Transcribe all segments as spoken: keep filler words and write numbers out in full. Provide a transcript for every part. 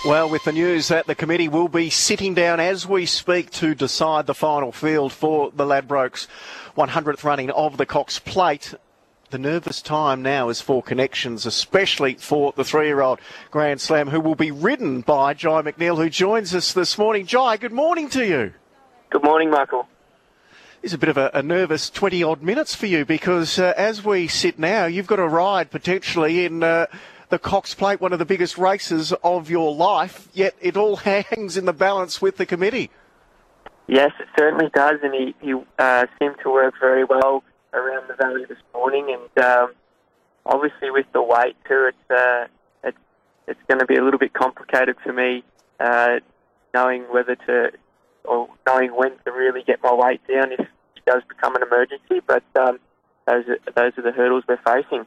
Well, with the news that the committee will be sitting down as we speak to decide the final field for the Ladbrokes one hundredth running of the Cox Plate, the nervous time now is for connections, especially for the three-year-old Grand Slam, who will be ridden by Jai McNeil, who joins us this morning. Jai, good morning to you. Good morning, Michael. It's a bit of a, a nervous twenty-odd minutes for you because uh, as we sit now, you've got a ride potentially in uh, the Cox Plate, one of the biggest races of your life, yet it all hangs in the balance with the committee. Yes, it certainly does, and he, he uh, seemed to work very well around the valley this morning, and um, obviously with the weight too, it's, uh, it's, it's going to be a little bit complicated for me uh, knowing whether to, or knowing when to really get my weight down if it does become an emergency, but um, those, are, those are the hurdles we're facing.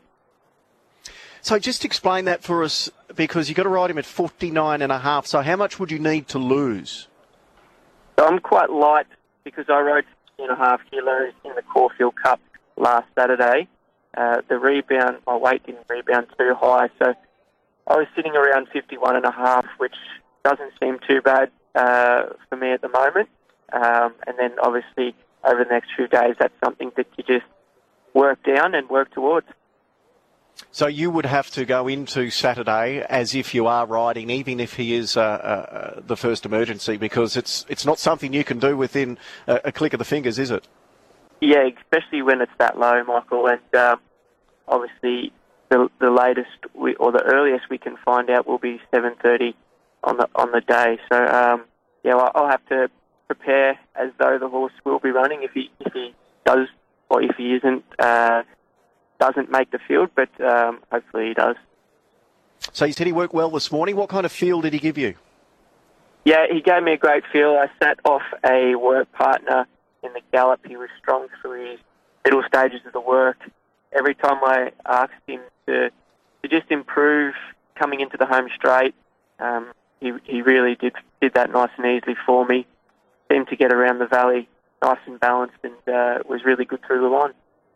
So just explain that for us, because you've got to ride him at forty-nine and a half. So how much would you need to lose? So I'm quite light because I rode fifty and a half kilos in the Caulfield Cup last Saturday. Uh, the rebound, my weight didn't rebound too high, so I was sitting around fifty-one and a half, which doesn't seem too bad uh, for me at the moment. Um, and then obviously over the next few days, that's something that you just work down and work towards. So you would have to go into Saturday as if you are riding, even if he is uh, uh, the first emergency, because it's it's not something you can do within a, a click of the fingers, is it? Yeah, especially when it's that low, Michael. And um, obviously, the the latest we, or the earliest we can find out will be seven thirty on the on the day. So um, yeah, well, I'll have to prepare as though the horse will be running if he if he does or if he isn't. Uh, doesn't make the field, but um, hopefully he does. So you said he worked well this morning. What kind of feel did he give you? Yeah, he gave me a great feel. I sat off a work partner in the gallop. He was strong through his middle stages of the work. Every time I asked him to, to just improve coming into the home straight, um, he, he really did, did that nice and easily for me. Seemed to get around the valley nice and balanced, and uh, was really good through the line.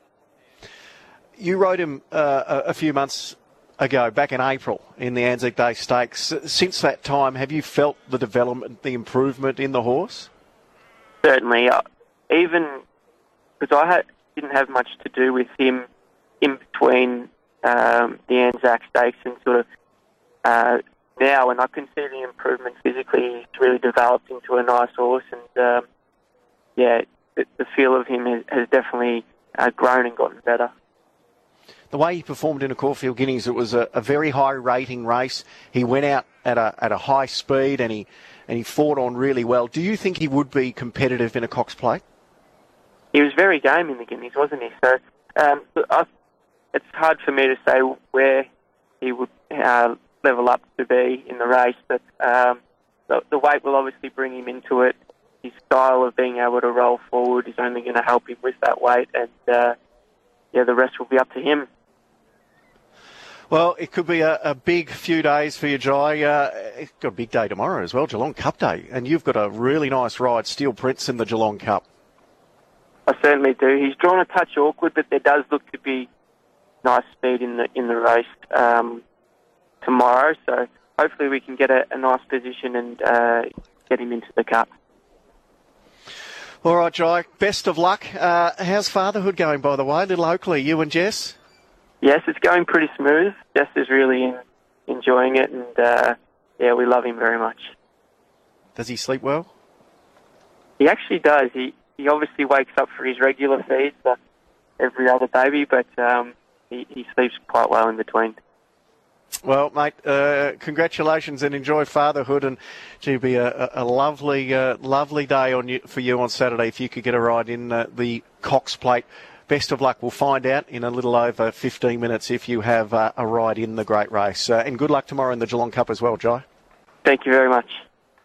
You rode him uh, a few months ago, back in April, in the Anzac Day Stakes. Since that time, have you felt the development, the improvement in the horse? Certainly. Uh, even because I had, didn't have much to do with him in between um, the Anzac Stakes and sort of uh, now, and I can see the improvement physically. He's really developed into a nice horse, and um, yeah, the, the feel of him has, has definitely uh, grown and gotten better. The way he performed in a Caulfield Guineas, it was a, a very high rating race. He went out at a at a high speed and he and he fought on really well. Do you think he would be competitive in a Cox Plate? He was very game in the Guineas, wasn't he? So um, I, it's hard for me to say where he would uh, level up to be in the race, but um, the, the weight will obviously bring him into it. His style of being able to roll forward is only going to help him with that weight, and uh, yeah, the rest will be up to him. Well, it could be a, a big few days for you, Jai. Uh, it's got a big day tomorrow as well, Geelong Cup Day, and you've got a really nice ride, Steel Prince, in the Geelong Cup. I certainly do. He's drawn a touch awkward, but there does look to be nice speed in the in the race um, tomorrow. So hopefully we can get a, a nice position and uh, get him into the Cup. All right, Jai, best of luck. Uh, how's fatherhood going, by the way? Little Oakley, you and Jess? Yes, it's going pretty smooth. Jess is really in, enjoying it, and uh, yeah, we love him very much. Does he sleep well? He actually does. He he obviously wakes up for his regular feeds like every other baby, but um, he, he sleeps quite well in between. Well, mate, uh, congratulations and enjoy fatherhood, and gee, it'd be a, a lovely, uh, lovely day on you, for you on Saturday if you could get a ride in uh, the Cox Plate. Best of luck. We'll find out in a little over fifteen minutes if you have uh, a ride in the great race. Uh, and good luck tomorrow in the Geelong Cup as well, Jai. Thank you very much.